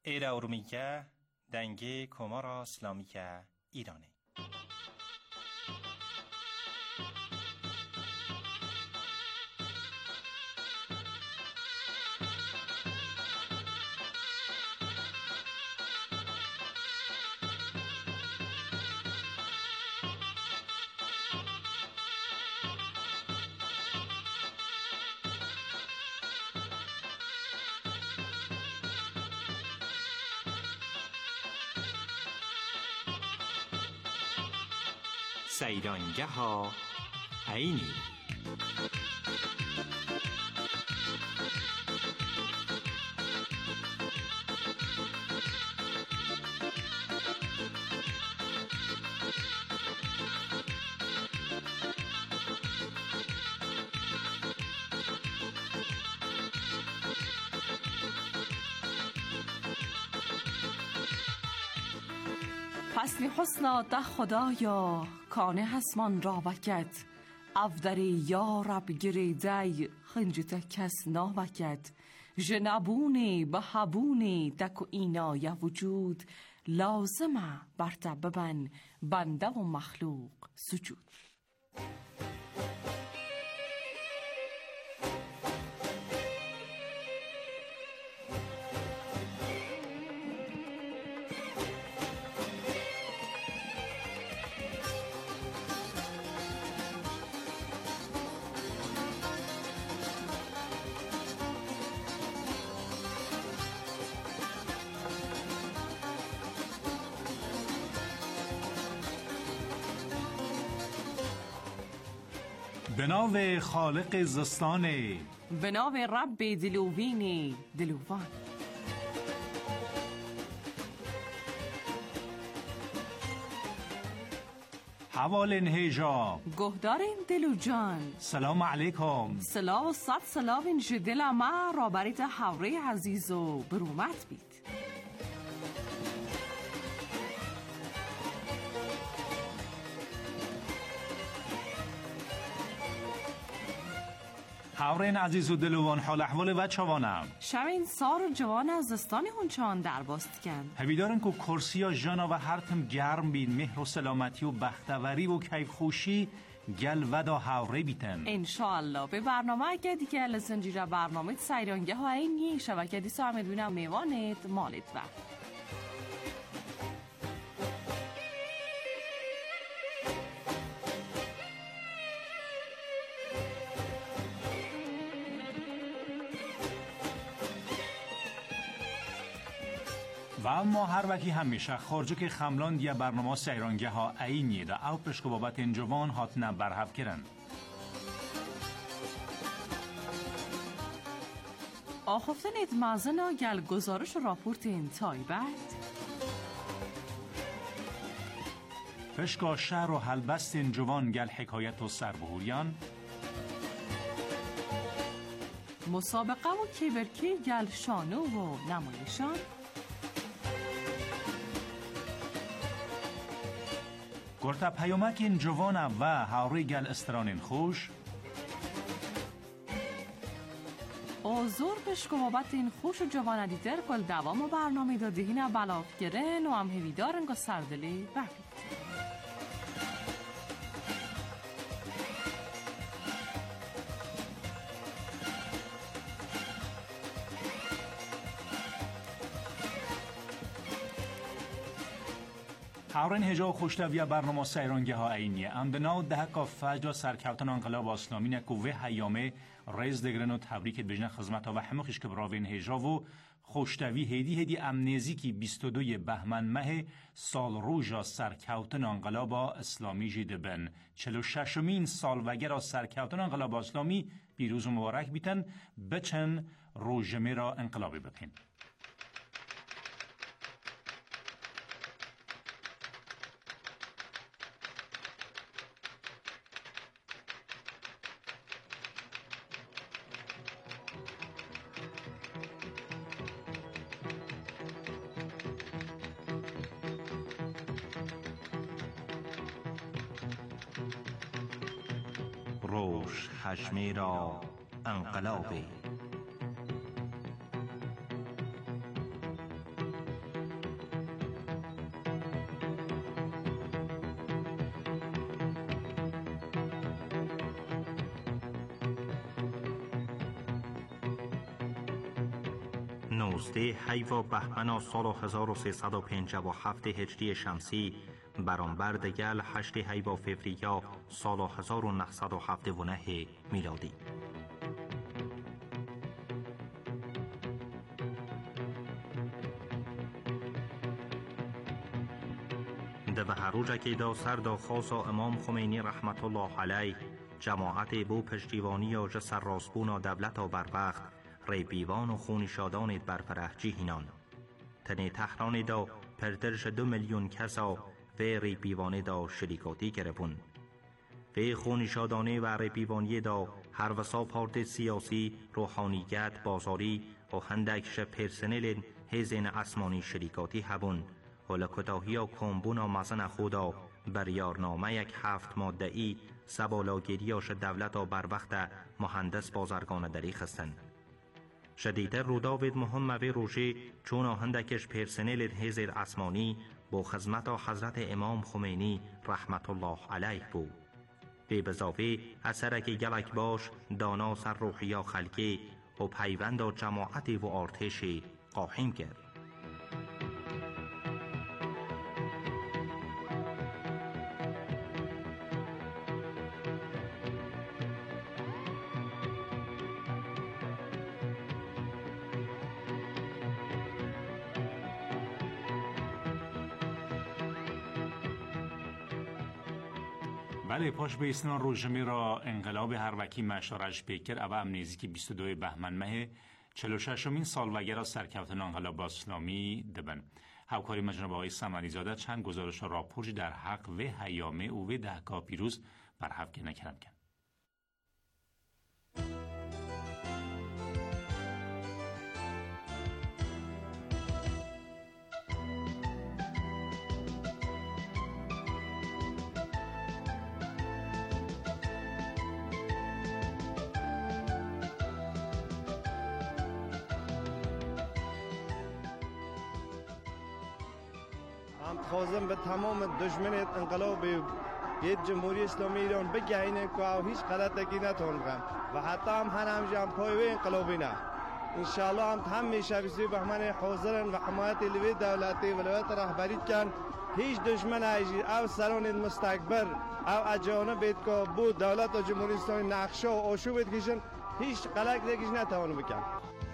Era Urmiye denge Komara İslamiye İran'ı. سیرانگه ها عینی. حسنی حسنا ده خدایا کانه حسمان را وکت افدری یا رب گریدی خنجت کس نا وکت جنبونی بهبونی دکو اینا یا وجود لازمه برتببن بنده و مخلوق سجود. به نام خالق زستانه، به نام رب دلوینی دلوان. حوالن هیجا گهدارین دلو جان. سلام علیکم. سلام و صد سلام این جدل ما را بریت حوره عزیز و برومت بید. حورین عزیز و دلوان حال احوال و چوانم شمین سار و جوان از دستانی هونچان در باست کن هویدارن که کرسی ها جانا و هرتم گرم بین مهر و سلامتی و بختوری و کیف خوشی گل ودا حوره بیتن انشاءالله. به برنامه اگه دیگه لسنجیره برنامه سیرانگه ها این یه شبکه دیسا همه دوینم میوانت مالت وقت. و اما هر وکی همیشه خورجو که خملان دیا برنامه سیرانگه ها اینی دا او پشک بابت انجوان هاتنه برحب کرن. آخفتن ادمازن و گل گزارش و راپورت این تایبت پشکا شهر و حلبست انجوان گل حکایت و سربهوریان مسابقه و کیبرکی گل شانو و نمایشان گرتا پیامک این جوانه و هاوری گل استرانین خوش آزور بشکو بابت این خوش و جوانه دیدر کل دوام و برنامه دادهین بلاف گرن و هم هویدارن که سردلی ببید. حورین هجا خوشتویه برنامه سیرانگه ها اینیه امدنا دهکا فجر سرکوتن انقلاب اسلامی نکو و حیامه ریز دگرن و تبریکت بجنه خدمت ها و همخش که براوین هجا و خوشتوی هدی امنیزی کی 22 بهمن مه سال روژا سرکوتن انقلاب اسلامی جیده بن 46مین سال وگر سرکوتن انقلاب اسلامی پیروز و مبارک بیتن بچن روژمه را انقلابی بکن. روش حشمی را انقلابی 19 حیوا بهمن سال 1357 هجری شمسی برانبر دگل 8 حیوا فوریه سال 1979 میلادی. ده هروجه که دا سر دا خاص امام خمینی رحمت الله علیه جماعت بو پشتیوانی و جسر راسبون و دولت و بروقت ری بیوان و خونی شادانید بر فرح جیهینان تنی تهران دا پردرش 2 میلیون کسا و ری بیوانی دا شریکاتی کربون و خونی شادانه و ری بیوانی دا هر وسا پارت سیاسی روحانیت بازاری و هندکش پرسنل هزین اسمانی شریکاتی هبون و لکتاهی و کمبون و مزن خودا بر یارنامه یک 7 ماده‌ای سبالاگیریاش دولت و بر وقت مهندس بازرگان دری خستن. شدیدتر رو داوید محمد روژه چون هندکش پرسنل هزر اسمانی با خدمت حضرت امام خمینی رحمت الله علیه بود. به بزاوی اثرک گلک باش دانا سر روحیا خلقی و پیوند و جماعت و ارتشی قایم کرد. بله پاش به اسنان روژمی را انقلاب هر وکی مشارش پیکر او امنیزی که 22 بهمن مه 46مین سالوگه را سرکوتن انقلاب اسلامی دبن. همکاری مجنب آقای صمدی زاده چند گزارش راپورج در حق و هیامه او و دهکا پیروز بر حفظ نکرم کن. خواستم به تمام دشمن انقلاب جمهوری اسلامی ایران بگهینه که هیچ غلطی نتون بکنن و حتی هم پایوی انقلابی نه. انشاءالله هم میشه 22 بهمن حاضرن و حمایت لوی دولتی و لوی رهبری کن هیچ دشمن او سران مستکبر او اجانب بید که بود دولت و جمهوری اسلامی نقشه و آشوب بید کشن هیچ غلطی نتوان بکن.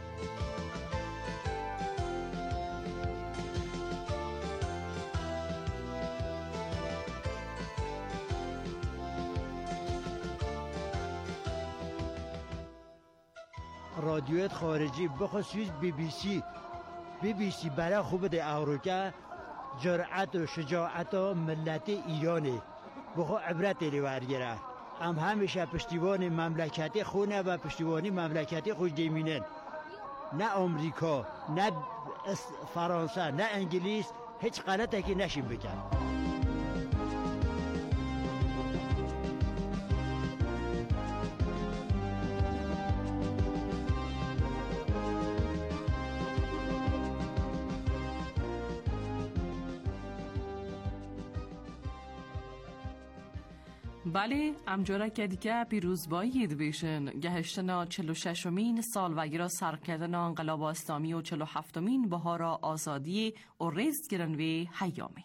رادیویت خارجی بخصوص بی بی سی برای خوب ده اوروکا جرأت و شجاعت و ملت ایرانی بخو عبرت لیورگره همیشه پشتیبان مملکتی خونه و پشتیبانی مملکتی خوش دیمینن نه امریکا نه فرانسه نه انگلیس هیچ غلطی که نشیم بکن. بله امجاره کدی که پیروز باید بیشن گهشتنا 46مین سالوگی را سر کردن انقلاب اسلامی و 47مین بهار آزادی و ریز گرن و هیامه.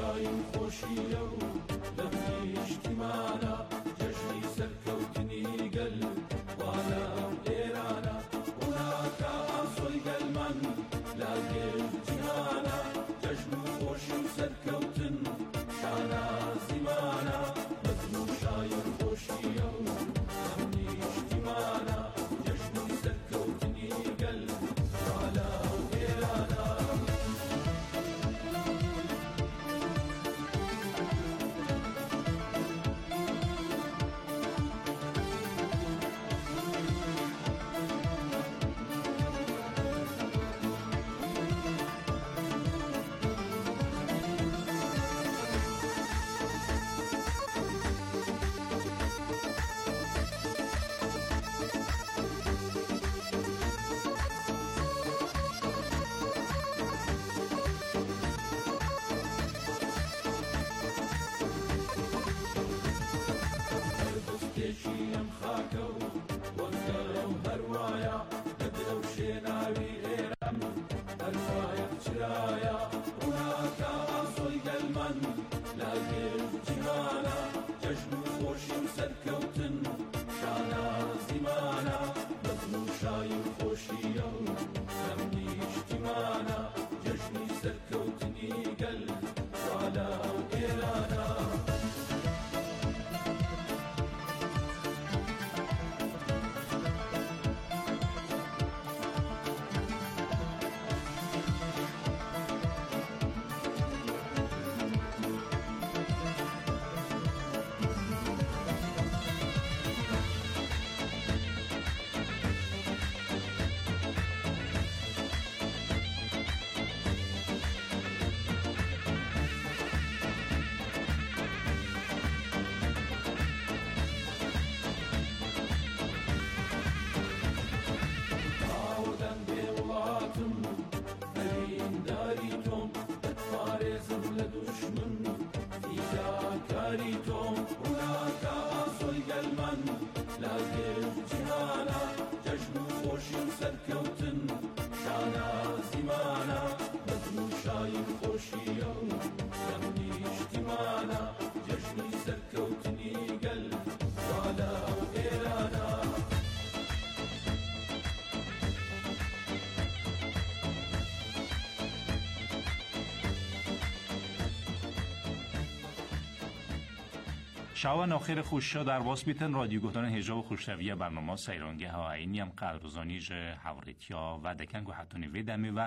شاوان آخر خوشا در باس بیتن رادیو گفتن هجاب و خوشتویه برنامه سیرانگه ها اینی هم قدرزانیج حوریتیا و دکن گو حتونی ویدمی و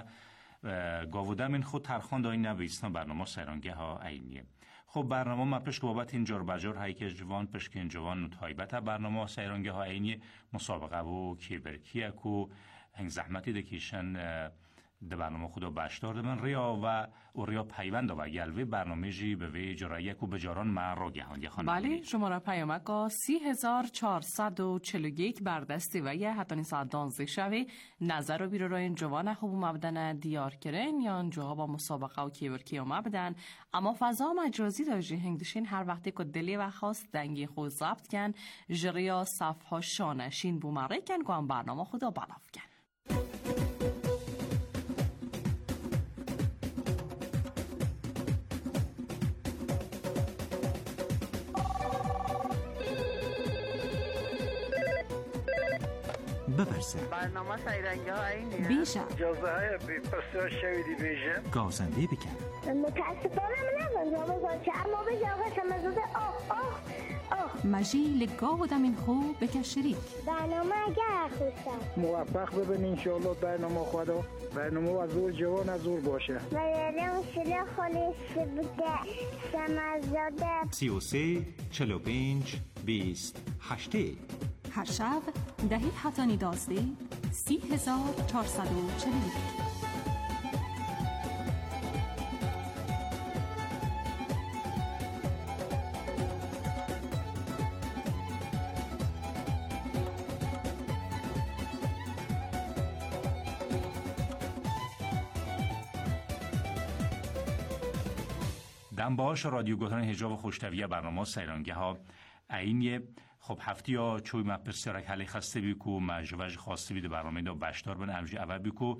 گاودم این خود ترخان دایی نویستان برنامه سیرانگه ها اینیه. خب برنامه ما پشک بابت این جار بجار هایی که جوان پشک این جوان نتایبت برنامه سیرانگه ها اینیه مسابقه و کیبرکیه که هنگ زحمتی دکیشن ده برنامه خدا بشتار من ریا و ریا پیوند و گلوی برنامه جی به وی جرایه کو بجاران مرا گهاندی خانم. بله شماره پیامک 3441 بردستی و یه حتی ساعت 12 شوی نظر و بیرو این جوان خوب مبدن دیار کرن یا جواب مسابقه و کیورکی و مبدن اما فضا مجازی داشتی هنگدشین هر وقتی که دلی و خواست دنگی خود ضبط کن جریا صفحه شانشین بومره کن که هم برنامه خدا بلاف کن. بپرسه برنامه سیرنگی ها اینیه بیشه اجازه های بپرسه شویدی بیشه گازنده بکن متاسفانه نمیدونم بازاچه اما بگه آقا شمزوده مجی لگاه بودم این خوب بکن شریک برنامه اگر خوشم موفق ببین انشاءالله برنامه خدا برنامه از زور جوان از زور باشه و یادم شده خودش بوده شمزاده 33 45 20 8 هر شب دهی حتانی دازده 3440 دنباش رادیو گفتن هجاب و خوشتویه برنامه سیرانگه ها اینیه. خب هفتی ها چوی مپرسیارک حلی خسته بیکو مجوج خواسته بیده برنامه دا بشتار بن الجی اول بیکو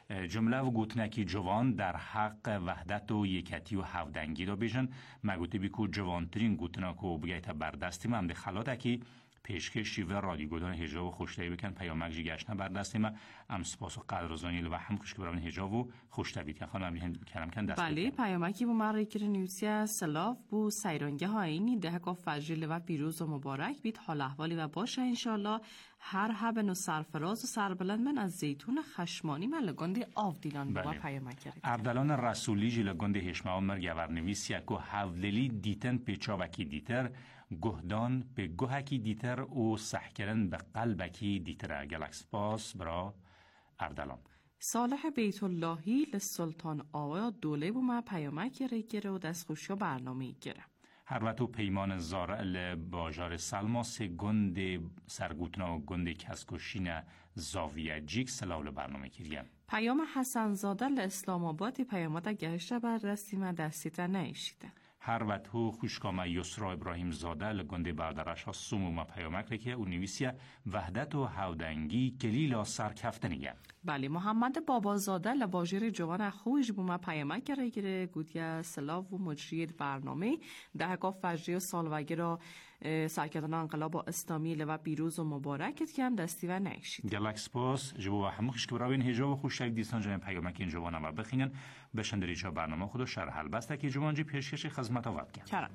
جمله و گوتنکی جوان در حق وحدت و یکتی و هفدنگی را بیشن مگوتی بیکو جوانترین گوتناکو بگیت بردستی من ده خلاتکی پیشکشی و رادیگودان هجاب و خوشتایی بکن پیامک جی گشنه بردستی ما ام سپاس و قدرزانی و هم خوش که برای هجاب و خوشتایی کن خانم کلم کن دست بله پیامکی بو مری که نیوسیا سلاف بو سیرانگه ها اینی ده کا فجر و پیروز و مبارک بیت حال احوالی و باشه انشالله هر هبن و سرفراز و سربلند من از زیتون خشمانی من لگندی آف دیلان با پیامک اردلان رسولی جی لگندی هشمه مر گورنویس یکو حوللی دیتن پیچاوکی دیتر گهدان به گوهکی دیتر و سحکرن به قلبکی دیتر گلکس پاس برا اردلان صالح بیت اللهی لسلطان آوا دوله بو ما پیامک ریگره و دست خوشی برنامه گره هر وقت پیمان زاره لباجار سلما سه گند سرگوتنا و گند کسکوشین زاویه جیک سلاول برنامه کردیم پیام حسن زاده لاسلام آباد پیامات گهشته بر رسیم دستیتا نیشیده هر وقت خوشکامه یسرا ابراهیم زاده لگنده بردارش ها سموم پیامک که او نویسیه وحدت و هودنگی کلیلا سرکفتنیه بله محمد بابازاده لباجر جوان خوش بوما پیامک گره گوتیا سلاو و مجرید برنامه دهگاه فجری و سالوگی را سرکردن انقلاب اسلامی لوا پیروز و مبارکت که هم دستی و نیشید گلکس پاس جبو و هموخش که براوین هجاب و خوش شک دیستان جنین پیامک این جوان هم بخینن بشندری چا برنامه خودو شرح البسته که جوان جی پیشکش خدمت آورد کرد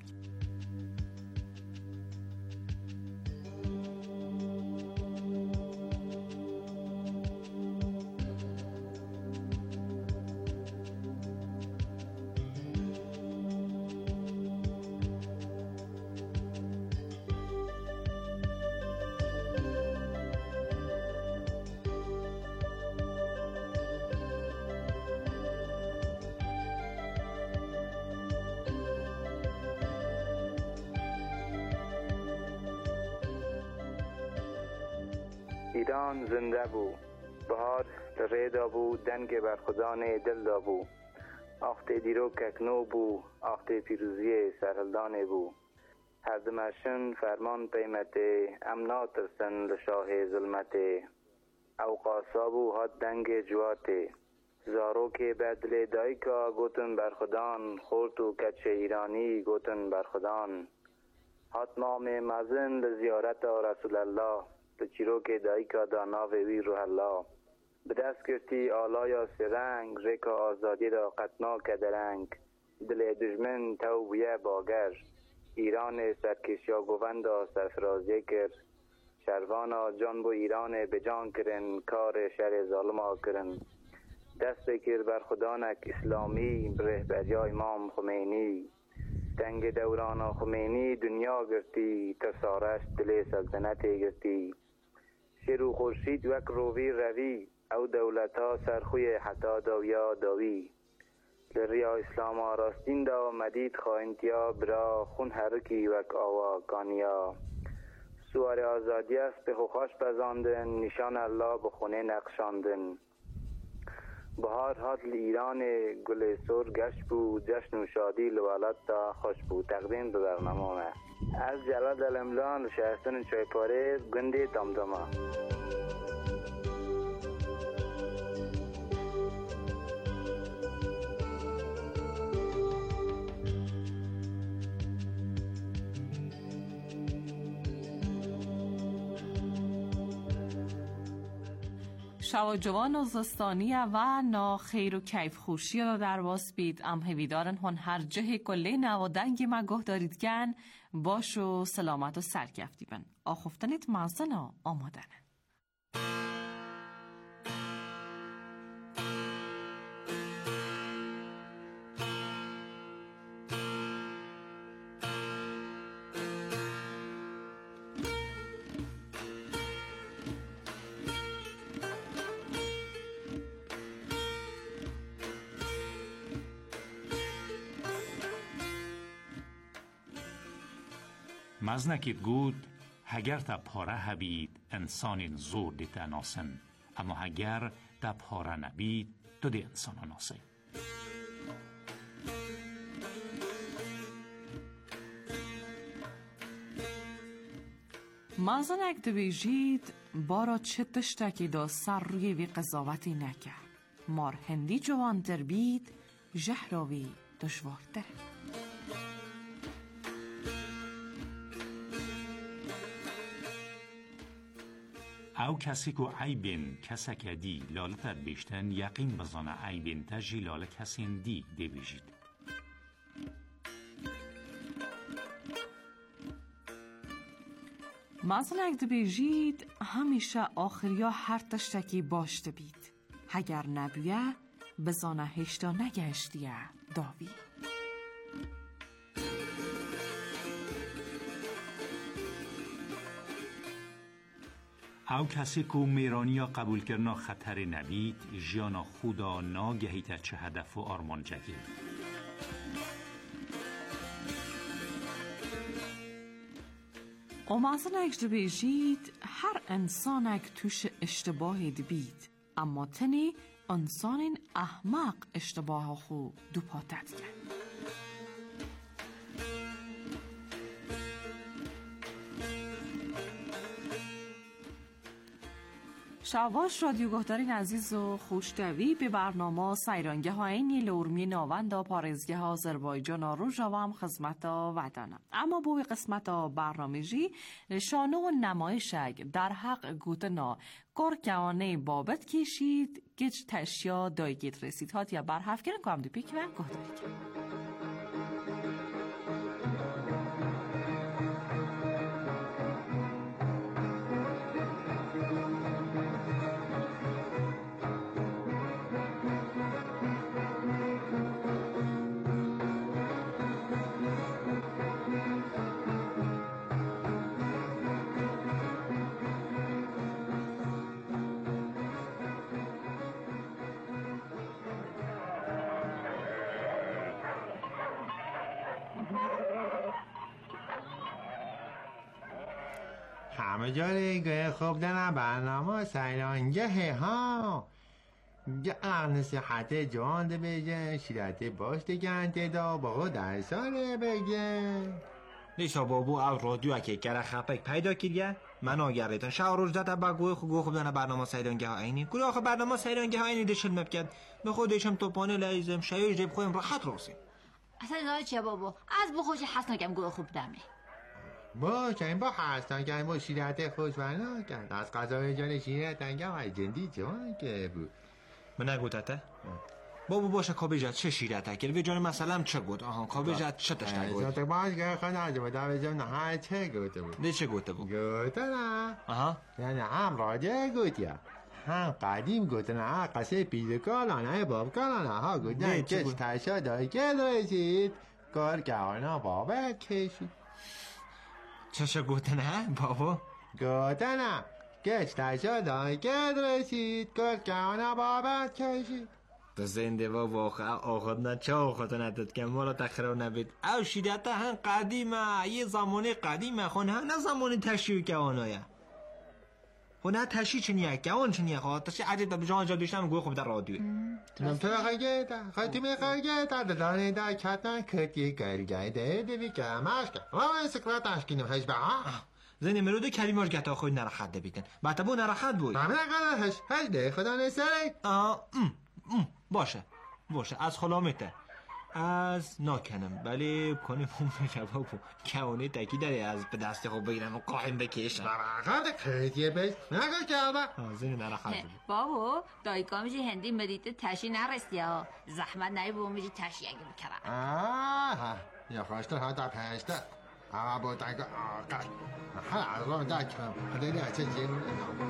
ایران زنده بو بهار ریدا بو دنگ بر خدان دل دا بو آخت دیرو ککنو بو آخت پیروزی سرهلدان بو هر دمشن فرمان پیمت امنا ترسن لشاه ظلمت او قاسا بو هاد دنگ جوات زارو که بدل دایکا گوتن بر خدان خورت و کچ ایرانی گوتن بر خدان هات مام مزن لزیارت رسول الله چیروک دایکا داناو وی روح الله به دست کرتی آلایا سرنگ ریکا آزادی را قطنا کدرنگ دل دشمن تو بویه باگر ایران سرکشیا گووندا سرفرازی کرد شروانا جان بو ایران به جان کرن کار شر ظالما کرن دست بکر بر خدانک اسلامی بره بریا امام خمینی تنگ دوران خمینی دنیا گرتی تسارش دل سلطنت گرتی شروع خورشید وک روی روی او دولتا سرخوی حتا داویا داوی لریا اسلام آراستین دا مدید خواهنتیا برا خون حرکی وک آوا کانیا سوار آزادی است به خوخاش بزاندن نشان الله به خونه نقشاندن بهار هات ایران گل سور گشت بود جشن و شادی لولد تا خوش بود تقدیم به برنامه از جلال الاملان شهستان چایپاره گنده دمدمه شوا جوان و زستانی و نا خیر و کیف خوشی را در واس بید ام هویدارن هن هر جه کلی نو دنگی مگه دارید گن باش و سلامت و سرکفتی بن آخفتنیت مازنا آمادنه مزنکید گود هگر تا پاره هبید انسان زور دیتا ناسن اما هگر تا پاره نبید دو دی انسان ناسه مازنک دویجید بارا چه تشتکی دا سر روی وی قضاوتی نکرد مار هندی جوان تر بید جهراوی دشوارتر. او کسی که عیبین کسک دی لالتر بیشتن یقین بزانه عیبین تجی لال کسین دی دی بیجید. مثلا اگه بیجید همیشه آخریا هر تشتکی باشته بید. اگر نبیه بزانه هشتا نگشتیه داوی. او کسی که میرانیا قبول کرنا خطر نبید جیانا خودا ناگهی تا چه هدف و آرمان جگید. و مثلا اگه بیجید هر انسان اگه توش اشتباهی دبید اما تنی انسان احمق اشتباه خو دو پاتت کرد. شواش رادیو گهدارین عزیز و خوشتوی به برنامه سیرانگه ها اینی لورمی ناوند و پارزگه ها آذربایجان رو جوام خدمت ودانم. اما بوی قسمت برنامه جی شانه و نمایشگ در حق گوتنا کارکوانه بابت کشید گج تشیا دایگیت رسید هات یا برحف کرن که هم دو پیک و گهداری کرد. همه جا خوب دارن برنامه سیرانگه ها یه نصیحت جوان ده بگن شیرت باش دگن دیدا با در ساله بگن نیسا بابو او رادیو اکی کره خپک پیدا کردیه من آگریتن شو روز داده با گوی خوب دارن برنامه سیرانگه ها اینی گوی آخه برنامه سیرانگه ها اینی دشل مبکد به خودشم توپانه لایزم شوی جیب خویم راحت روسیم اصلا اینا چیه بابو از بخوش حسنا کم گوی خوب دمه باشه این با حسن که این با شیرت خوش برنا کرد از قضای جان شیرت انگم های جندی جوان که بود من نگوتته؟ بابو باشه کابیجت چه شیرته کرد به جان مثلا چه گوت آها کابیجت چه تشتر گوت ازت باز که خود نجمه در جان های چه گوته بود نه چه گوته بود؟ گوته نه آها یعنی هم راجع گوتیا هم قدیم گوته نه قصه پیزکالانه های بابکالانه ها گوته چه تشا دایی که رسید کار کهانا بابت کشید چه گوته نه بابا؟ گوته نه گچ تشا دایی که رسید کار کهانا بابت کشید تو زنده و واقعا آخد نه چه آخد نداد که ما را تخرار نبید او شیدت هم قدیمه یه زمانه قدیمه خونه نه زمانه تشیو که آنایه خونه تشی چنیه که آن چنیه خواه تشی عجب به جان جا دوشتم گوه خوب در رادیوی تو خواهی خواهی میخواهی در دانه در کتن کتی گرگه دوی که همش که ما سکرات اشکینم حجبه ها زنی مرود کلیماش گتا خوی نرخد بیتن بعد بو نرخد بود همه نقدر هجده خدا نسره باشه از خلامته از ناکنم ولی کنیم اون میشه بابو کهانه تکی داره از به دست خوب بگیرم و قایم بکشم نرخد خیلیه بیش نگه که آبا زنی نرخد بابو دایکا میشه هندی مدیده تشی نرستی ها زحمت نهی بابو میشه تشی اگه بکرم یا خوشتر ها در پشته اما با دنگا آقای هر ازان دکم خدایی اچه جنون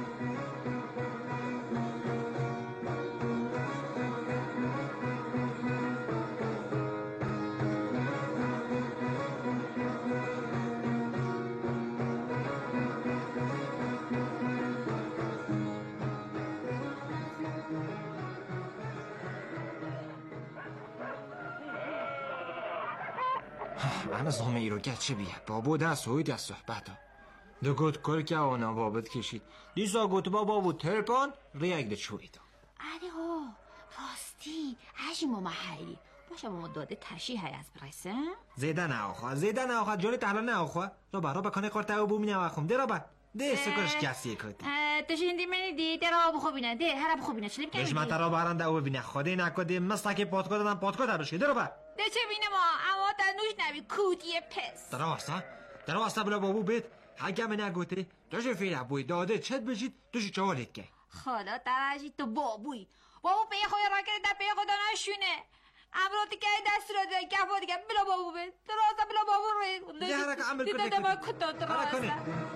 من از همه ای رو گرچه بیه بابو دست هوید از صحبت ها دو گوت کل که آنا بابت کشید دیسا گوت بابو ترپان ریگ ده چوید علی ها راستی هشی ماما حیلی باشه ماما داده تشی های از برسه زیده نه آخوا جالی تحلا نه آخوا رو برا بکنه کارته او بومینه و اخوم ده را بد ده سکرش کسی کتی تشیندی منی دی درا بخوبینه ده هر بخوبینه چلی بکنی دشمن ترا برنده او ببینه خودی نکدی مستکی پاتکو دادم پاتکو دروشی درو با ده چه بینه ما اما تنوش نبی کوتی پس درو واسه بلا بابو بیت حاجه من نگوتی دوشی فیل بوی داده چت بشید دوشی چوالید که خالا تراجی تو بابوی بابو پی خوی را کرده تا پی خدا نشونه امروتی که دست را ده کفا دیگه بلا بابو بیت درازه بلا بابو روی یه حرک عمل کنی دیده ما کتا درازه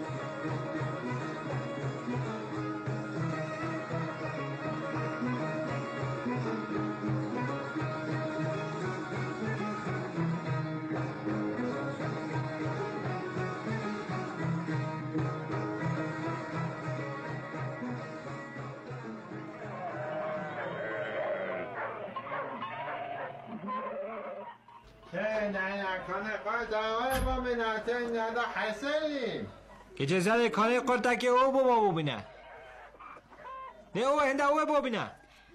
که جزده کانه قرده که او بابا ببینه نه او هنده او ببینه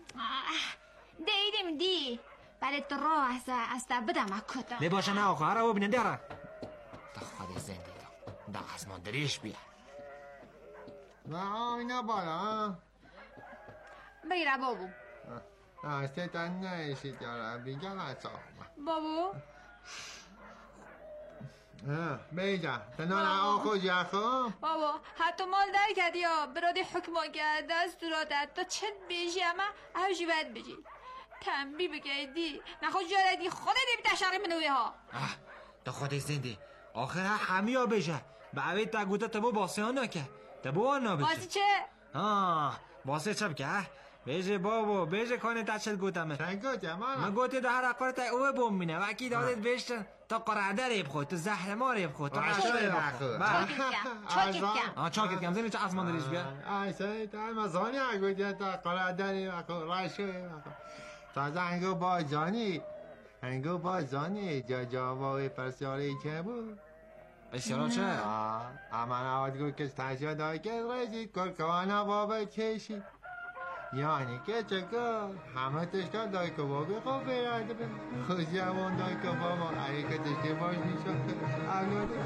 دیدیم دی برای تو را از تا بدم اکتا نه باشه نه آخه هره ببینه داره تا خود زنده دا از من دریش بیا نه اینا بالا بگیره بابو ستن نیشید داره بیگه نسا بابو بیجا تنان آخو جاخو بابا حتی مال در کردی یا برادی حکما کرده از دوراتت تا چند بیشی اما اوشی باید بجی تنبی بگیدی نخود جاردی خودت بی تشاقی منوی ها تا خود زنده آخر همی ها بشه به اوید تا گوته تبو باسه ها نکه تبو ها نبشه باسه چه؟ باسه چه بکه بیجه بابو بیجه کانه تچل گوتمه چه گوته مالا؟ من گوته ده هر اقار تا اوه بومینه و اکی دادت بیشتن تا قرعده ریب خود تا زهر ما ریب خود تا قشو ریب خود چاکت کم زنی چه از ماندریش بیا ایسه تا مزانی اگویده تا قرعده ریب خود رشو ریب خود تا زنگو با جانی هنگو با جانی جا باوی پرسیاری چه بود؟ بسیارا چه؟ اما نوادگو کش تشا دای که رسید کل کوانا بابا کشید یعنی که چکر همه تشکر دای که بابی خوب بیراده به خوشی همون دای که بابا حرکتش که باش نیشد اگلاده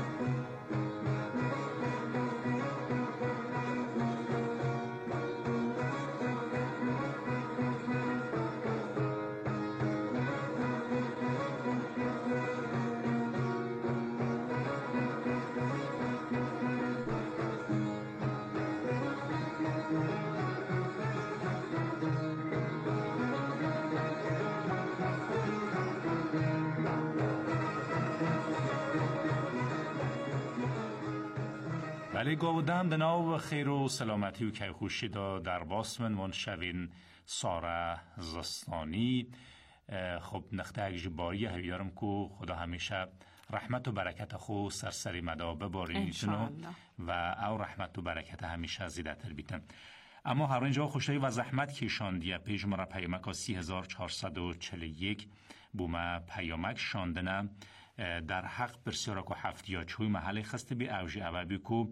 بله گاودم دناو خیر و سلامتی و که خوشی دا در باسمن منشوین ساره زستانی خب نخته اگجی باری هیارم که خدا همیشه رحمت و برکت خو سرسری مدا ببارینیتونو و او رحمت و برکت همیشه زیده تر بیتن اما هر اینجا خوشایی و زحمت کشاندیه پیش مرا پیامک 3441 بومه پیامک شاندنه در حق برسیارا که هفتی چوی محل خسته بی اوجی اوابی که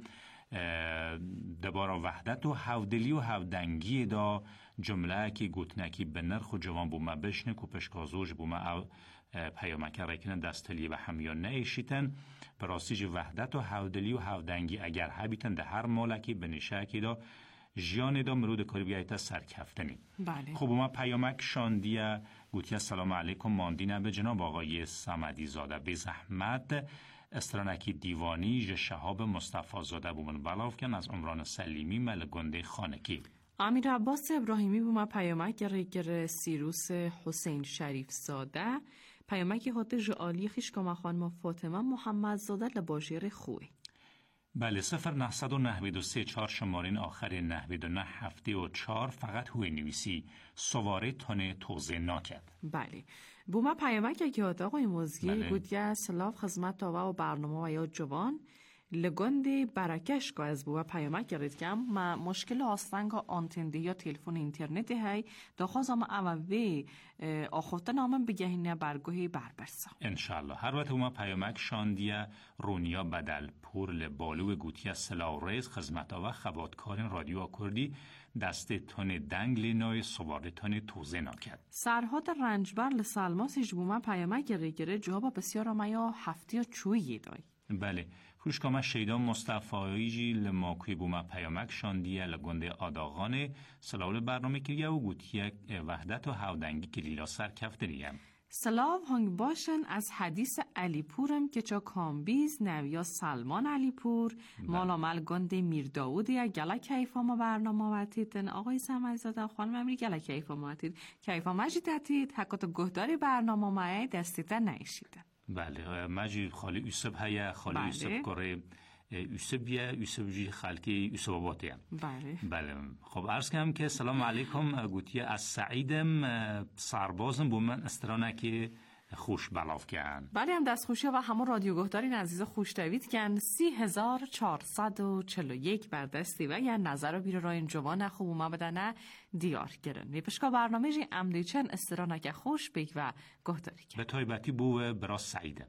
دبارا وحدت و هودلی و هودنگی دا جمله که گوتنکی به نرخ و جوان بومه بشنه که پشکازوش بومه او پیامک رکنه دستلی و همیان نیشیتن براسیج وحدت و هودلی و هودنگی اگر هبیتن ده هر مالکی به نشاکی دا جیان دا مرود کاری بیایتا سرکفتنی بله. خب ما پیامک شاندیه گوتیا سلام علیکم ماندینه به جناب آقای صمدی زاده به زحمت استرانکی دیوانی شهاب مصطفی زاده بومن بلاف کن از عمران سلیمی مل گنده خانکی امیر عباس ابراهیمی بومن پیامک ریگر سیروس حسین شریف زاده پیامک هات جعالی خیشکام خانم فاطمه محمد زاده لباجیر خوی بله 0993 4 شمارین آخر 99 هفته و 4 فقط هوی نویسی سواره تانه توزه ناکد بله بوما پیامک که آقای موزگی بله. گودیا سلاف خدمت و برنامه و یا جوان لگند برکش که از بوما پیامک گرید کم ما مشکل آستنگ آنتنده یا تلفن اینترنت های دخوازم اوه آخوتن آمن بگهینه برگوه بربرسا انشالله هر وقت بوما پیامک شاندیه رونیا بدل پور لبالو گوتیا سلاو ریز خدمت و خباتکارین رادیو کردی دست تون دنگ لینای سواره تون توزه ناکد سرحاد رنجبر لسلما سیج بوما پیامک گره جواب بسیار آمیا هفتی چویی دای بله خوشکامه شیدا مصطفایی لماکوی بوما پیامک شاندیه لگنده آداغانه سلاول برنامه کریه و گوتیه وحدت و هاودنگی که لیلا سرکفتریم. سلاو هنگ باشن از حدیث علی پورم که چا کامبیز نویا سلمان علی پور مالا ملگنده میر داودی گلا کیفا ما برنامه واتیدن آقای سمعی زاده خانم امری گلا کیفا ما واتید کیفا مجید تاتید حکات گهداری برنامه ما دستیده نیشیدن. بله مجید خالی یوسف هیا خالی یوسف کره یوسف جی خالکی یوسف آبادیم. بله خب عرض کنم که سلام علیکم گوتیه از سعیدم سربازم با من استرانه که خوش بلاف کن. بله هم دست خوشی و همون رادیو گهدارین عزیز خوش دوید کن 3441 بر دستی و یه نظر رو بیره راین جوان خوب اومه بدنه دیار گرن ویپشکا برنامه جی امدیچن استرانه که خوش بیگ و گهداری کن به تایبتی بو برا سعیدم.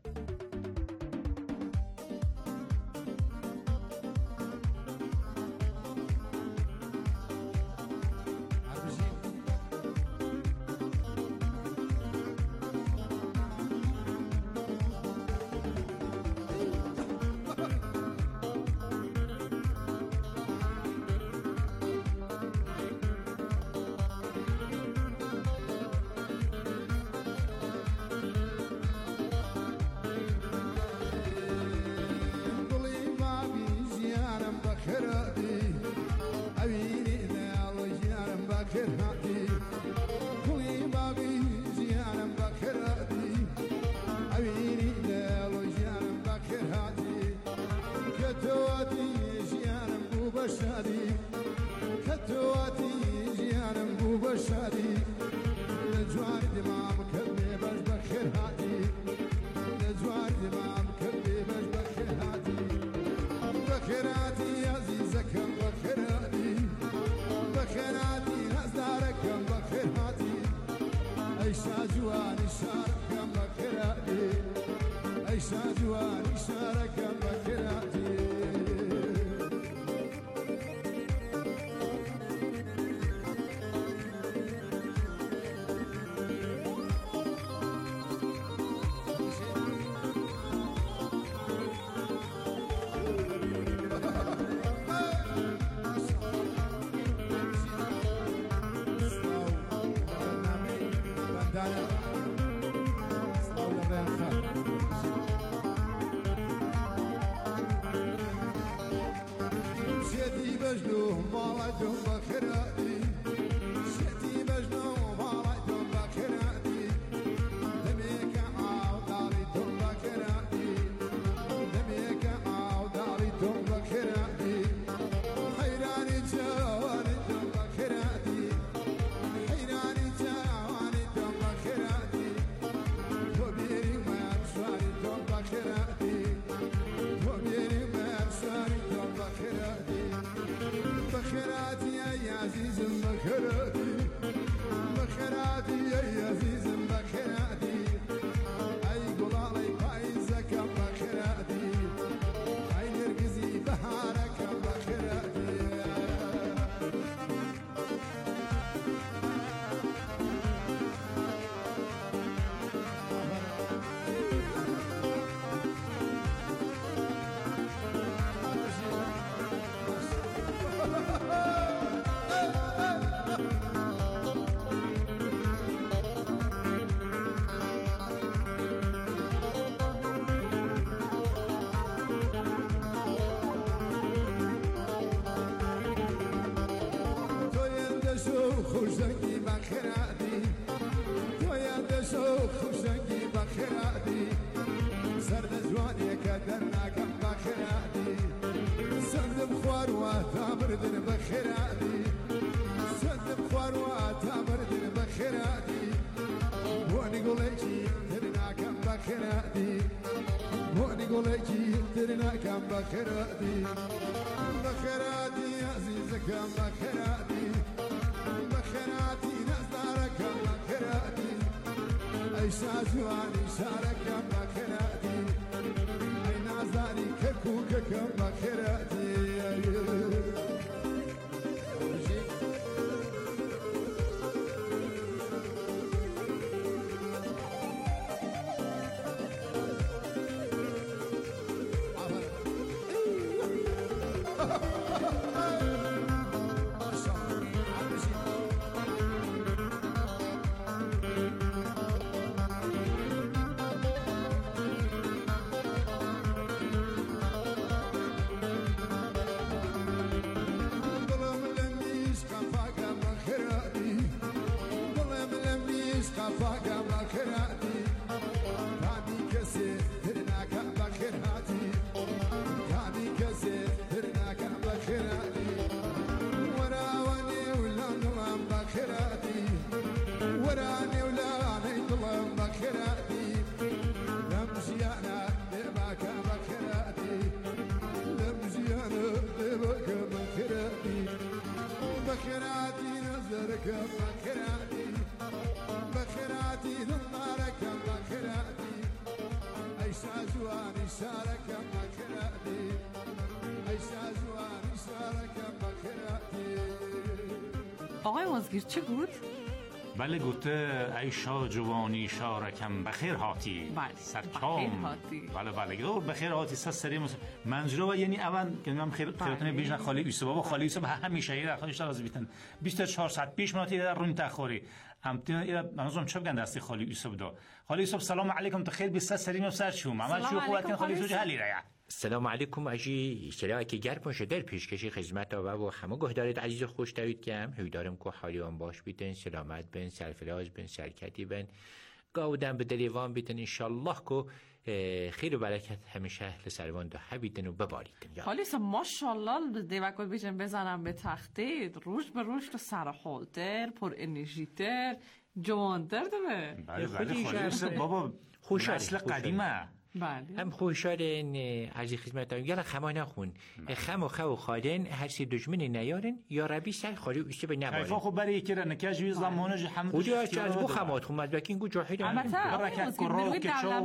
آقای مازگیر چه بود؟ بله گوته ای شا جوانی شارکم بخیر هاتی سرکام بله دور بخیر هاتی سری منظوره و یعنی اول که من خیرتونه بیشتر خالی یوسف بابا خالی یوسف همیشه یه خودش از بیتن 24 ساعت پیش مناتی در رون تخوری همتون منظورم چه بگن دستی خالی یوسف دا خالی یوسف سلام علیکم تخیر 20 سری نفسر شوم عمل شو قوت خالی یوسف حلی ریا سلام علیکم اجی سلام که گرم باشه در پیشکشی خدمت و همه گهدارید عزیز خوش دوید کم هیدارم که حالیان باش بیتن سلامت بن سرفراز بن سرکتی بن گاودن به دلیوان بیتن انشالله که خیر و برکت همیشه لسروان دو حبیتن و بباریتن حالی سا ماشالله دیوکل بیشن بزنم به تخته روش به روش تو سرحالتر پر انرژیتر جوانتر دوه بله خالی بابا نسل قدیمه بله هم خوشحالن عزیز خدمتان یالا خما نخون خم و خو خالن هر سی دشمن نیارن یا ربی سر خالی اوسته به نبارن خیفا خب برای یکی رنه که جوی زمانه حمد خودی از بو خمات خون مدبکین گو جاهد برکت کروک که چو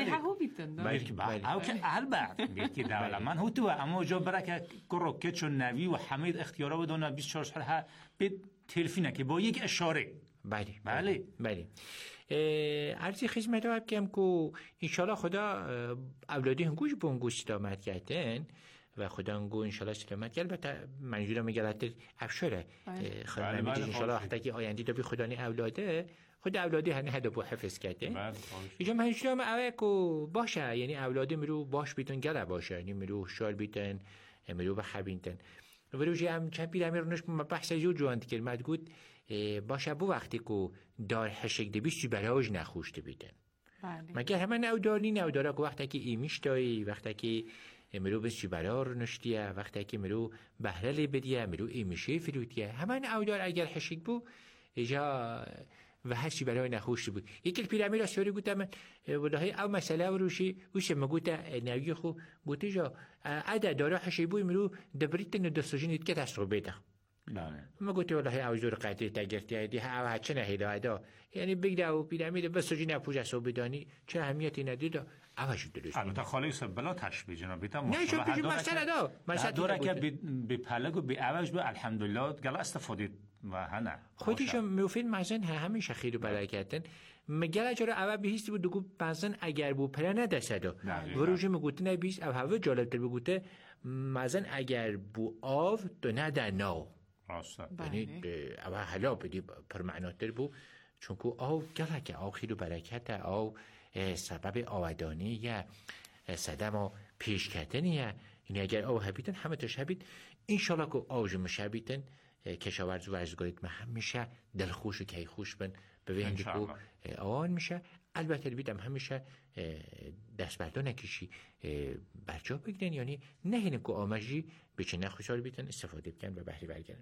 بله او که اهل بعد بیرکی دولمن هو تو اما جا برکت کروک که چو نوی و حمید اختیارا بدونه 24 ساعت به تلفینه که با یک اشاره بله عرضی خدمت ها بگم که انشالله خدا اولادی هنگوش بونگوش سلامت کردن و خدا هنگو انشالله سلامت کرد البته منظورم میگه افشاره خدا نمیدید انشالله حتی که آیندی دا بی خدا نی اولاده خدا اولادی هنه هده بو حفظ کرده اینجا منظورم اوه که باشه یعنی اولادی مرو باش بیتن گله باشه یعنی مرو شال بیتن مرو بخر بیتن و روزی هم چند پیرمی رو نشم بحث جو جوانت کرد مدگود باشه بو وقتی که دار حشک دبیش براوج نخوشته بیدن مگر همه نوداری نوداره که وقتی که ایمیش دایی وقتی که مرو بسی برار نشتیه وقتی که مرو بهرلی بدیه مرو ایمیشه فروتیه همه نودار اگر حشک بو ایجا و هرچی برای نخوشته بود یکی پیرمی را سوری گوتم والله او مسئله و روشی وش مگوته نوی خو گوته جا عده داره حشک بو مرو دبریتن دستوجینیت که دست رو بیده ما گویی والله اوجور قطعی تگرتی دی ها چه نهیده ادا یعنی بگده و پیرامید بس جو نپوچ است و بدانی چه اهمیتی ندید اوج درست البته خالی است بلا تشبیه جناب بیتم نه چه پیش مسئله دا مسئله دوره که به پلگ و به اوج به الحمدلله گلا استفاده و هنه خودش میوفین مزن همیشه خیر و برکتن مگر اجاره اول بهیستی بود دو مزن اگر بو پلن دسدا وروج میگوت نه بیس او هوا جالب تر بگوته مزن اگر بو آو تو نه در نو یعنی اول حالا بدی پرمعناتر بو چون که آو گله که آو خیر و برکت آو سبب آودانی یا صدم و پیش کردنیه یعنی اگر آو هبیتن همه تش هبید انشالله که آوج مشابیتن کشاورز و ورزگاریت همیشه دلخوش و کیخوش بن به وینجی که آوان میشه البته بیدم همیشه دست بردار نکشی برجا بگیرن یعنی نه اینه که آمجی به چه نخوشحال بیتن استفاده بکن و بهری برگرن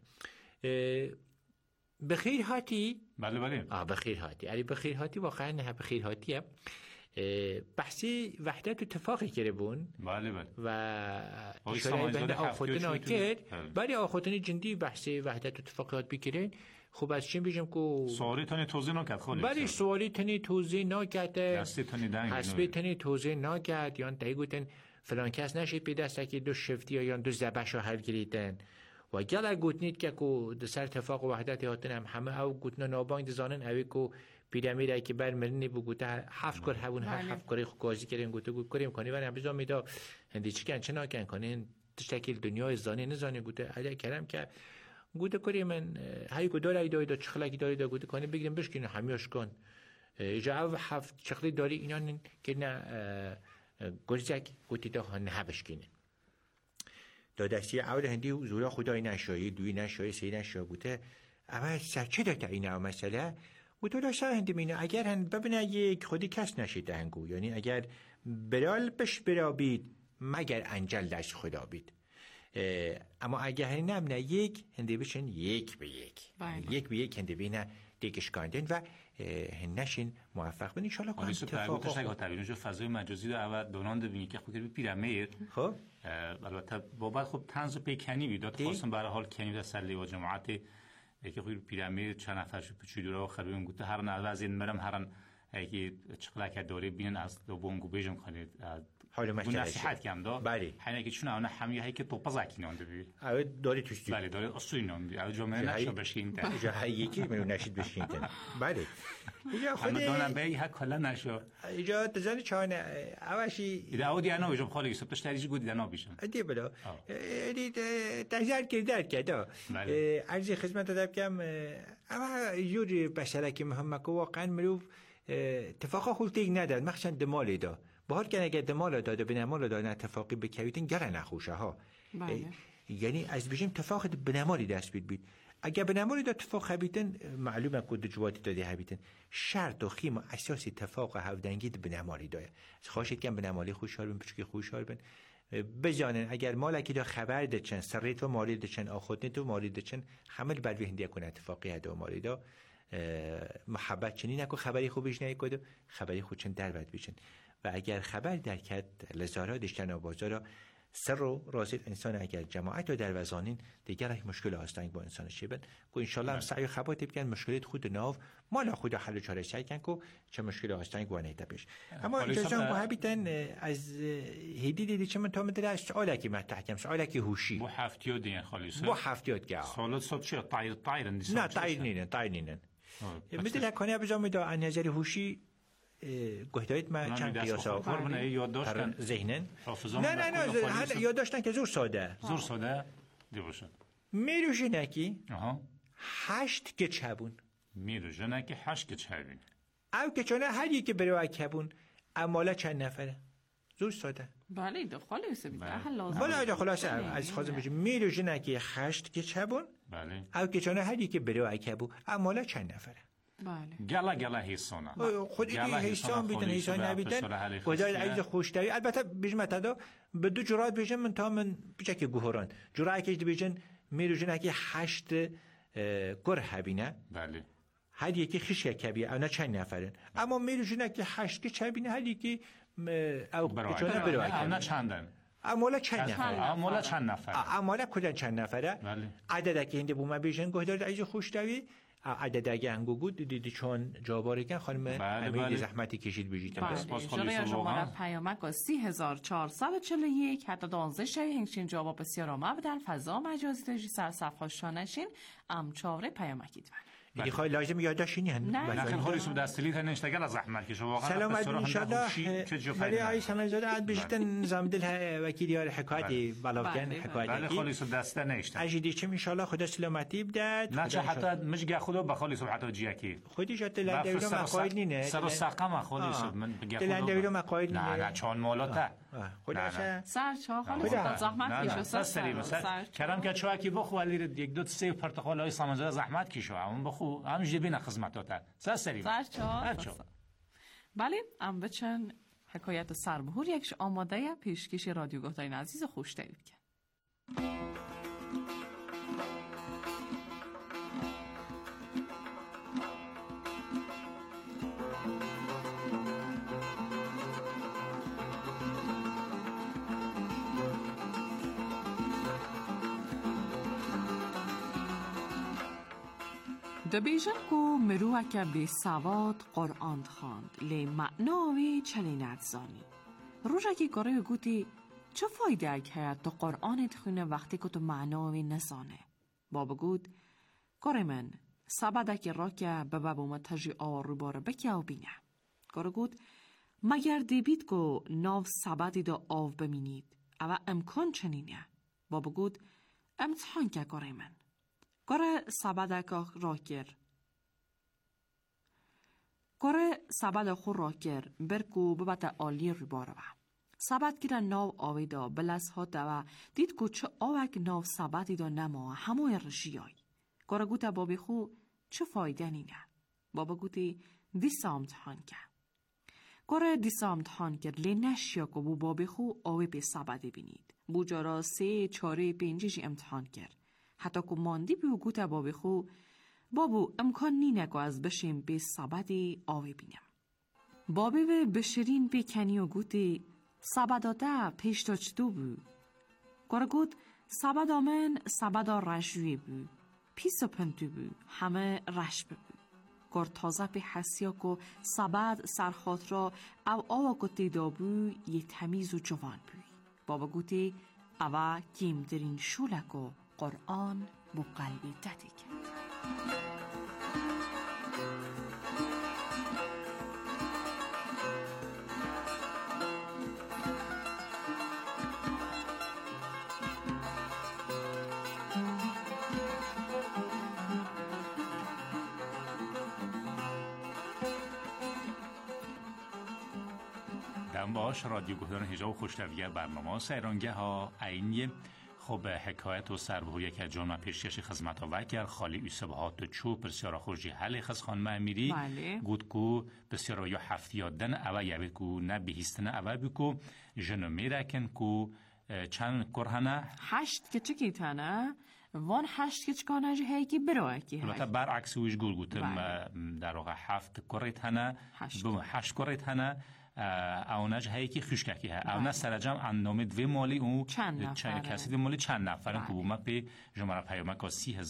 بخیر هاتی بله بخیر هاتی علی بخیر هاتی واقعا نه بخیر هاتیه بحثی وحدت اتفاقی کرده بون بله و اشاره بین آخوتن کرد بله آخوتن جندی بحثی وحدت اتفاقیات بکرین خوب از چیم بیجم که سوالی تانی توضیح نکرد خالی بله سوالی تانی توضیح نکرد دستی تانی دنگ حسبی تانی توضیح نکرد یا تایی گوتن فلان کس نشید به دسته که دو شفتی یا دو زبش حل گریدن و گله گوتنید که دو سر اتفاق و وحدت هاتن همه او گوتنا نابانگ دزانن اوی که پیرامیدی که بر مرنی بگوته هفت کار هون هفت کاری خوازی کردن گوته گوت کریم کنی و نمیزا میدا هندی چیکن چنا کن کنین تشکیل دنیای زانه نزانه گوته علی کردم که گوته کریم من هایی که داره ایدا چخلکی داره گوته کنی بگیریم بشکین همیاش کن جواب هفت چخلی داری اینا که نه گرزک گوتی دا نه بشکینه دادستی اول هندی زورا خدای نشایی دوی نشایی سی نشایی گوته اول سرچه داده این مسئله گوتو شر هندی مینه اگر هند ببینه یک خودی کس نشید هنگو، یعنی اگر برال بش برابید مگر انجل دست خدا بید. اما اگر هنده نمونه یک هنده بشن یک به یک، یک به یک هنده بینه دیگش کاندن و هنشین موفق بین انشالله کنم اتفاق خوب تبینیش فضای مجازی رو اول دونان دبینی که خود پیرامیر خب البته بابت خب طنز پیکنی بیداد خواستم برای حال کنی در سلی و جماعت که خود پیرامیر چند نفرش پیچیدو رو خریم گفته هر نه از این مرم هرن که چقدر دوره بینن از دو بونگو بیجم کنید حالا نصیحت کم دا بله حالا که چون اون همیه هایی که توپا زکی نانده بی داری توشتی بله داری اصولی نانده اول جامعه نشو بشین تا جا یکی منو نشید بشین تا بله اینجا خود دونم به ها کلا نشو اینجا تزانی چان اوشی ایده اودی انا بجم خالی سبتش تریجی گودی دنا بیشن دی بلا دی تجار کرده عرض خدمت دادم کم اما یوری بشرکی مهمه که واقعا مروف اتفاقا خولتیگ نداد مخشن دمالی دا بهار که اگر دمال داده به نمال داده اتفاقی بکویدن گره نخوشه ها یعنی از بیشیم اتفاق بنمالی دست بید اگر بنمالی دا اتفاق هبیتن معلومه که دجواتی داده هبیتن شرط و خیم و اساسی اتفاق هفدنگی بنمالی داره خواهشید که بنمالی خوشحال بین پچکی خوشحال بین بجانن اگر مالکی دا خبر دچن سریت و مالی دچن آخودنی تو مالی دچن حمل بر وهندی کنه اتفاقی هدا مالی دا محبت چنین نکو خبری خوبیش نکو خبری خودشن در بد بیشن و اگر خبر در کرد لزارا دشتن و بازارا سر و رازید انسان اگر جماعت رو در وزانین دیگر یک مشکل هستند با انسان شیبن که انشالله هم سعی خباتی بکن مشکلات خود ناو مالا خود حل چاره سعی کن که چه مشکل هستند گوانه تبش اما اجازه هم هبیتن از هدی دیدی چه من تا مدر سوالی که مطرح کردم سوالی که هوشی بو هفتیو دیگه خالیس بو هفتیو دیگه سوالات صد چه طایر نه طایر نینن مثل کنه بجام دا از نظر هوشی گهدایت ما چند قیاسا یادداشتن ذهنن نه یادداشتن که زور ساده دی باشه میروشه نکی 8 که چبون میروشه نکی 8 که چبون او که چونه هر یکی برای کبون امالا چند نفره زور ساده بله دخاله است بله خلاصه از خواستم بگم میروشه نکی 8 که چبون بله او که چونه هر یکی برای کبون امالا چند نفره بله گلا هیسونا خود این هیسان بیدن هیسان نبیدن گذار عیز خوشتوی البته بیشم اتدا به دو جرات بیشم من تا من بیچه که گوهران جرای که بیشن میروشن اگه 8 گر هبینه بله هر یکی خیش کبیه اونا چند نفرن اما میروشن اگه 8 که چبینه هر یکی او بچونه برای اونا چندن امولا چند نفر امولا کدن چند نفره عدد که هنده بومه بیشن گهدار عیز خوشتوی عدد اگه انگو بود دیدی چون جواباره کن خانم امیدی زحمتی کشید بجید جلوی شماره پیامک 3441 حتی 12 شای هنگشین جواب بسیار آمه در فضا مجازی تجی سرصفحه شانشین امچاره پیامکی دوانه دیگه خواهی لازم یادداشتینی هن نخیر خواهی سو دستلیت هن اشتگل از زحمت کشو واقعا سلامت انشالله ولی آی سمنزاده عد بشتن نظام دل وکیلی ها حکایتی بلاوکن حکایتی بله خواهی سو دسته نشتن اجیدی چم انشالله خدا سلامتی بدد نه چه حتی مشگه خدا بخواهی سو حتی جیاکی خودی شد دلندوی رو مقاید نینه سر و سقم خواهی سو من بگه خدا دلندوی رو مقاید نینه نه چون مولاته سرچا خالی زحمت کشو سر کرم که چواکی بخو ولی یک دو سه پرتقال های سمنزاده زحمت کشو همون بخو هم جبین خدمتاته سرچا بله ام بچن حکایت سربهور یکش آماده پیشکش رادیو گفتاین عزیز خوش دارید که دبیجن کو مرو که به سواد قرآن خواند لی معناوی چلینت زانی روژه که گره گوتی چه فایده اگه تو قرآن تخونه وقتی که تو معناوی نزانه بابا گود گره من سبده که را که به بابا تجی آرو باره بکه و بینه گره گود مگر دیبید که ناو سبدی دا آو بمینید او امکان چنینه بابا گود امتحان که گره من گره سبد خو راکر برکو ببت آلی رو باره سبد گیره ناو آوی دا بلس ها و دید که چه آوک ناو سبدی دا نما همه رشیای گره گوته بابی خو چه فایده نینه بابا گوتی دیسا امتحان کرد. گره دیسا امتحان کرد لی نشیا که بو بابی خو آوی به سبده بینید. بو جارا 3 4 5 امتحان کرد. حتی که ماندی بیو گوتا بابی خو بابو امکان نینه که از بشیم به سبده آوی بینم. بابی و بشرین بکنی و گوتی سبداته پیشتا چطو بو. گره گوت سبدا من سبدا رشوی بو. پیسا پنتو بو همه رش بو. گر تازه به حسیا که سبد سرخات را او آوا که تیدا بو یه تمیز و جوان بوی. بابا گوتی اوه کیم درین شولک و قرآن بو قلبی دادی کرد. باش رادیو گهدان هجا و خوشتویگر برنامه سیرانگه ها اینیه. خب حکایت و سربهوری که جان پیشکش خدمت ها وکر خالی ایسابهات و چوب بسیار خوشی حل خز خانم امیری بله. گود کو بسیار یا هفتیادن اوه یوید کو نه بهیستن اوه بکو جنو میرکن کو چند کرهنه 8 که چکی تنه وان 8 که چکانه جه هیکی بروه کی البته برعکس ویش گل گوتم در واقع 7 کره هنه 8 کره هنه اونج هایی که خوشککی ها اونه سرجم اندامه دوی مالی اون چند کسی دوی مالی چند نفرن که بومه به جمعه پیامک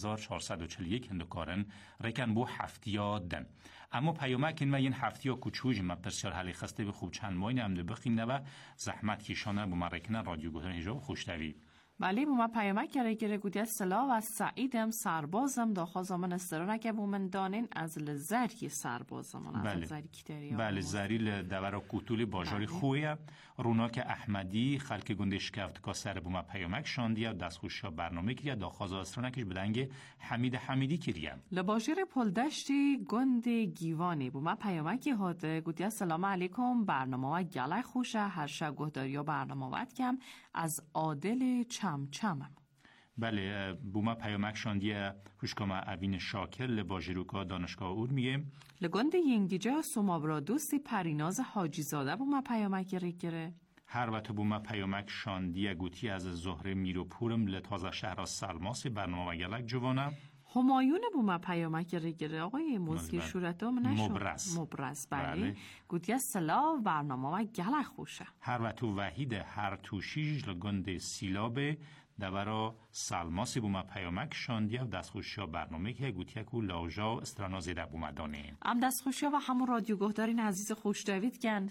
3441 هندوکارن ریکن بو هفتیادن اما پیامک این و این هفتیا کچوش ما پرسیار حالی خسته به خوب چند ماهی نمده بخیم و زحمت کشانه بومه ریکنن رادیو گهدان هجا خوشتوی بله بوما پیامک کرده گویت سلا و سعیدم سربازم داخوازا من استرانه که بومن دانین از لزری سربازم از لزری کتریا بله زری لدور کوتولی باجاری خویه روناک احمدی خلک گندش کفت که سر بوما پیامک شاندیه دستخوشا برنامه کریه داخوازا استرانه کش بدنگ حمید حمیدی کریه لباجر پلدشتی گند گیوانی بوما پیامکی هاده گویت سلام علیکم برنامه و گله خوشه هر شب گهداری و برنامه وقت کم از عادل چمچمم. بله بوما پیامک شاندیه خوشکاما اوین شاکر لباجروکا دانشگاه اور میگه لگند ینگیجا سومابرا دوستی پریناز حاجی زاده بوما پیامک ریگره هر وقت بوما پیامک شاندیه گوتی از زهره میروپورم لتازه شهر سلماس برنامه و گلک جوانه همایون بوما پیامک ریگره آقای موزگی شورتا منشو مبرز بله گوتی از سلا برنامه و گلک خوشه هر وقت وحید هر توشیج لگند سیلابه دورا سلماسی بوما پیامک شاندیه و دستخوشی برنامه که گوتیه که لاجا استرانا زیده بوما دانه ام دستخوشی و همون رادیو گهدارین عزیز خوشتوید گن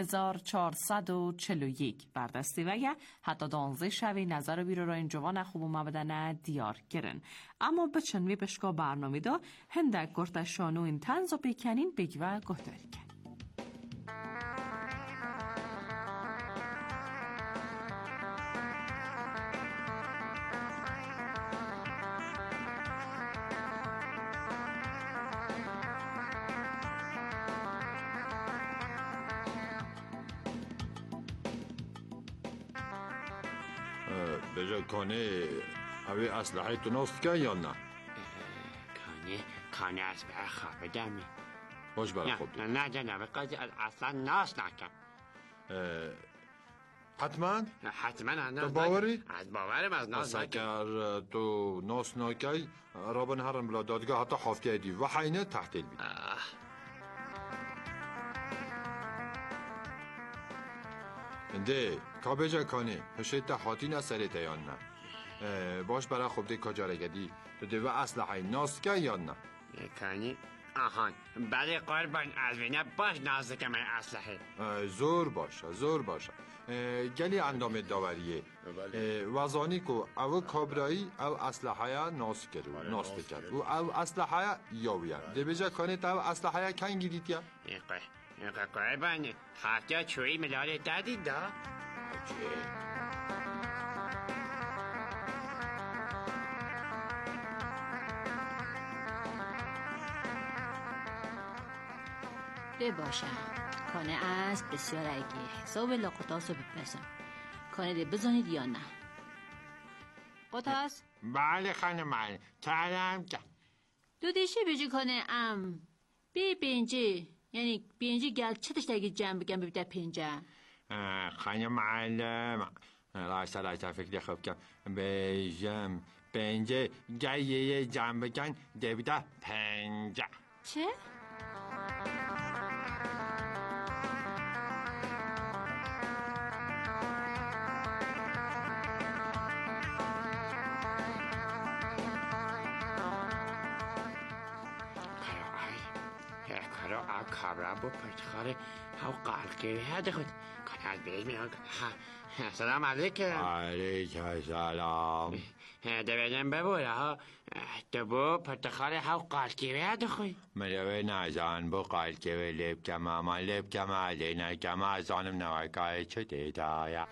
3441 بردستی وگه حتی 12 شوی نظر بیرو را این جوان خوب بوما بدن دیار کرن اما بچنوی بشکا برنامه دا هندک گرتشانو این تنز و بکنین بگی و گهداری کن بجا کانه اوی اسلحه تو ناست که یا نه؟ کانه اسلحه خواب دمی باش برای خوب نه جناب قاضی اصلا ناست نکن حتما؟ حتما تو باوری؟ از باورم از ناست نکن اگر تو ناست نکی رابن هرم بلا دادگاه حتی حافظه دی و حینه تحتیل بید ده که بجا کانه هشت حاتی نسریت یا نه باش برای خوب ده کجارگدی تو ده و اسلحه ناست که یا نه کانی آهان بله قربان از وینه باش نازده که من اسلحه زور باشه گلی اندام داوریه وزانی که او کابرایی او اسلحه ناست کرد و او اسلحه یاویه ده بجا کانه تا او اسلحه کنگی دیتیا قربان حتی چوی ملال دادی دا بباشم کانه از بسیار اگه حساب لاقطاس رو بپرسم کانه ده بزنید یا نه قطاس؟ بله خانم من ترم دو دیشی بجی کانه بی پنجه یعنی پنجه گل چه تشتگی جمع بگم ببیده پنجه خانم معلم راستا فکر خوب کن بیجم پنجه گیه جمع بگن ببیده پنجه چه؟ کابرا با پشتخاره هاو قلقی هده خود کنال بیش میان سلام علیکم علیکم سلام دویدن ببوره ها تو با پشتخاره هاو قلقی هده خود ملوه نازان با قلقی لب کم اما لب کم علینا کم ازانم نوکای چه دیدایا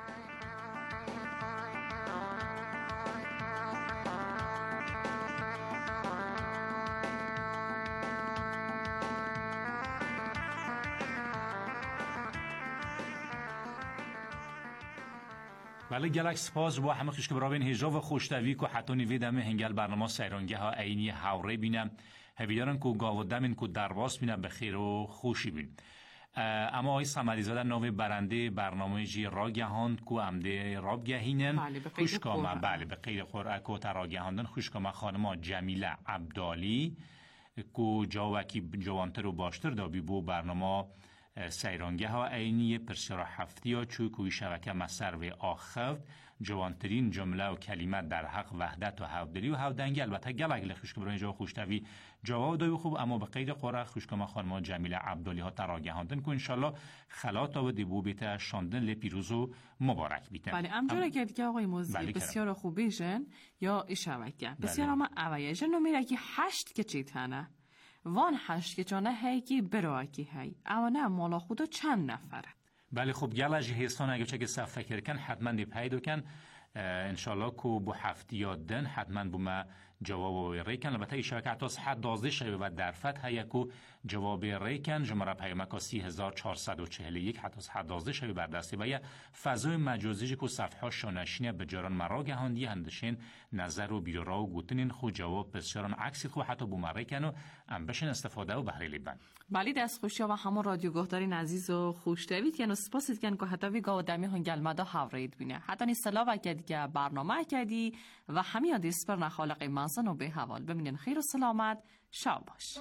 بله گلک سپاس با همه خوش که براوین هجا و خوشتوی که حتی نیویدم هنگل برنامه سیرانگه ها اینی هاوره بینم هویدارن که گاودمین که درواست بینم به خیر و خوشی بین اما آقای صمدیزاده نوی برنده برنامه جی راگهاند که امده راب گهینن خوشکامه بله به خیر خوراک و تراگهاندن خوشکامه خانم جمیله عبدالی که جاوکی جوانتر و باشتر دابی بو برنامه سیرانگه ها اینی پرسیارا هفتی ها چوی کوی شبکه مسر و آخفت جوانترین جمله و کلمت در حق وحدت و هفدلی و هفدنگی البته گلگ خوش که برای جواب خوشتوی جواب دای خوب اما به قید قرآن خوش که ما خانم جمیله عبدالی ها تراگهاندن که انشالله خلات و دیبو بیت شاندن لپیروز و مبارک بیتن بله امجوره که دیگه آقای موزی بسیار خوبی جن یا شبکه بسیار اما اویه جن نمیره که 8 که چی تنه وان 8 که چانه هی که برای که هی اما نه مالا خدا چند نفره بله خب گلج هستان اگه چه که صف فکر کن حتما دی پیدا کن انشالله که بو هفتی یادن حتما بو ما جواب ریکن البته این شبکه حتی حد 12 شبه و درفت هیا که جواب ریکن جمعه پیامک 3441 حتی حد 12 شبه بر دسته و یا فضای مجازی که صفحه شانشینه به جاران مراگه هندی هندشین نظر و بیرا و گوتنین خود جواب بسیاران عکسی خود حتی بو مریکن و ام بشن استفاده و بهره لیبن بله دست خوشی و همون رادیو گهدارین عزیز و خوش دوید که نسپاسید کن که حتی وی گاودمی هنگل مدا حورید بینه حتی نیستلا و که برنامه کردی و همین دیس پر نخالق منزن و به حوال ببینین خیر و سلامت شب باش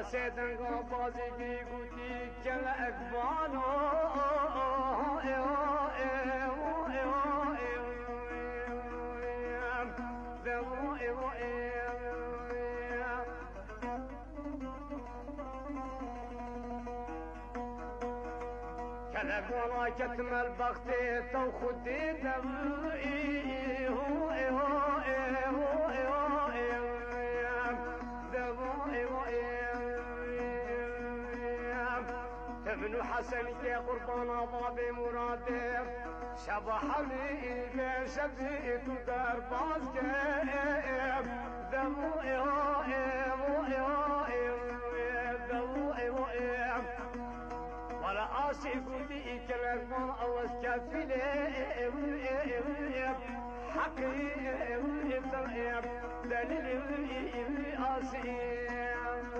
سيدن قبازي قوتي كل أكبانو كذب ولا كتم البختي تو خدي ابن حسن كي قربان بابي مرادي شبح لي شبيت درباز كيف ذو ولا آسف لي كلام أوس كفلي حقي دليل آسف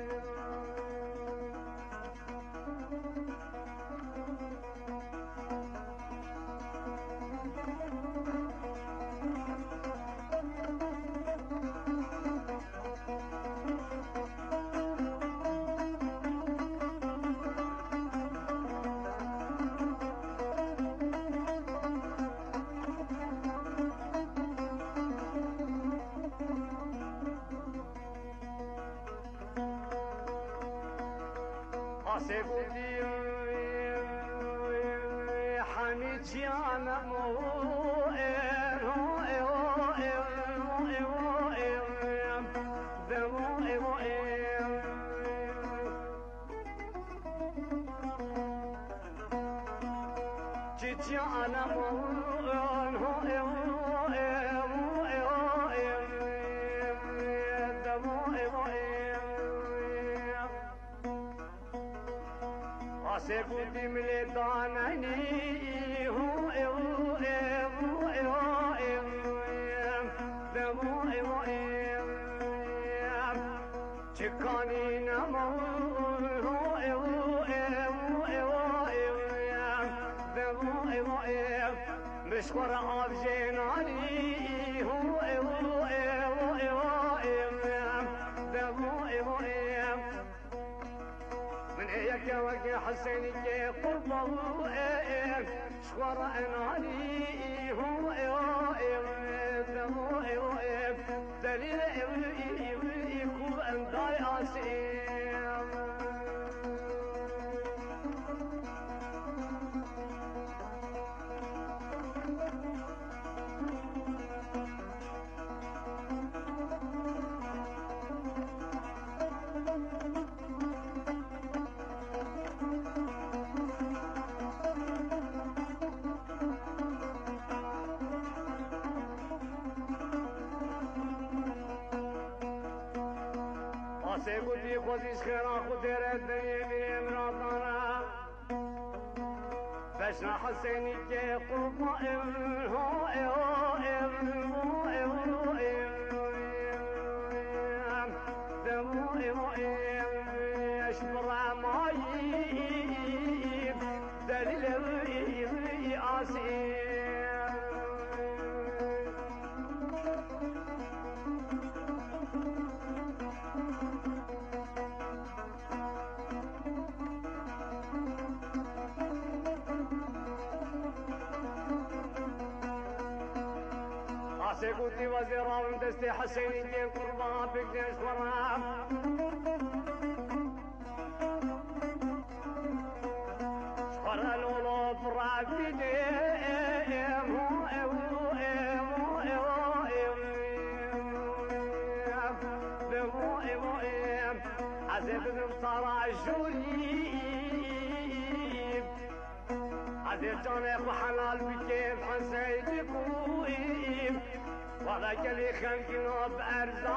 حميد جانا سيقودي مليدانني تكاني نمو مشكور عبجيناني يا وجه حسين يا قربه شوار اناني هو دليل يكون انداي اسيم سيقولي خوزيش خيرا خدير الدنيا من امراضنا بشنا حسيني كي قربا اشبر مايب دليل آسيب سيقولي وزيران دستي حسيني دي قربان بقديش ورام شخر الولو برافي ديم عزيز بمصار عجولي عزيز جاني وحلال بكيف حسيني قويم وذاك اللي خلقنا بأرزاق